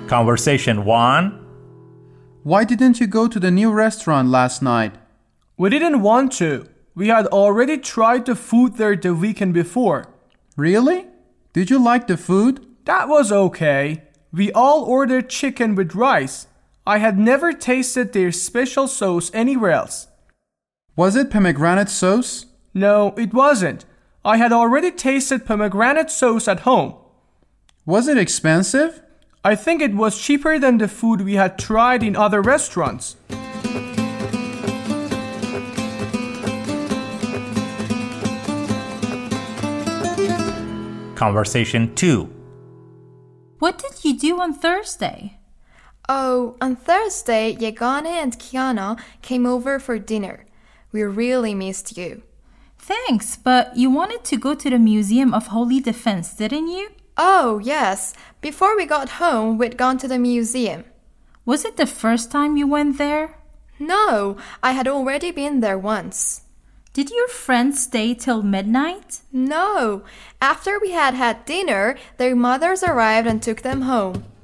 Conversation 1. Why didn't you go to the new restaurant last night? We didn't want to. We had already tried the food there the weekend before. Really? Did you like the food? That was okay. We all ordered chicken with rice. I had never tasted their special sauce anywhere else. Was it pomegranate sauce? No, it wasn't. I had already tasted pomegranate sauce at home. Was it expensive? I think it was cheaper than the food we had tried in other restaurants. Conversation 2. What did you do on Thursday? Oh, on Thursday, Yegane and Kiana came over for dinner. We really missed you. Thanks, but you wanted to go to the Museum of Holy Defense, didn't you? Oh, yes. Before we got home, we'd gone to the museum. Was it the first time you went there? No, I had already been there once. Did your friends stay till midnight? No. After we had had dinner, their mothers arrived and took them home.